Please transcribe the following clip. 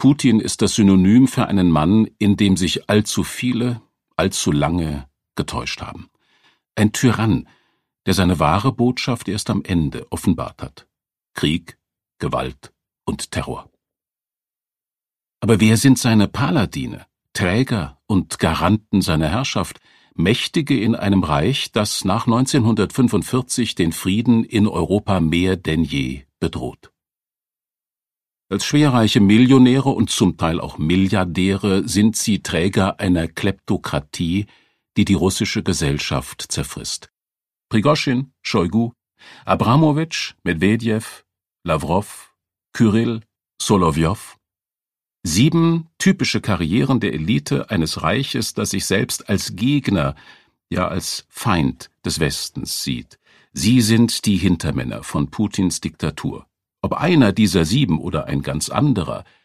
Putin ist das Synonym für einen Mann, in dem sich allzu viele, allzu lange getäuscht haben. Ein Tyrann, der seine wahre Botschaft erst am Ende offenbart hat. Krieg, Gewalt und Terror. Aber wer sind seine Paladine, Träger und Garanten seiner Herrschaft, Mächtige in einem Reich, das nach 1945 den Frieden in Europa mehr denn je bedroht? Als schwerreiche Millionäre und zum Teil auch Milliardäre sind sie Träger einer Kleptokratie, die die russische Gesellschaft zerfrisst. Prigoschin, Shoigu, Abramowitsch, Medwedew, Lawrow, Kyrill, Solowjow. 7 typische Karrieren der Elite eines Reiches, das sich selbst als Gegner, ja als Feind des Westens sieht. Sie sind die Hintermänner von Putins Diktatur. Ob einer dieser 7 oder ein ganz anderer,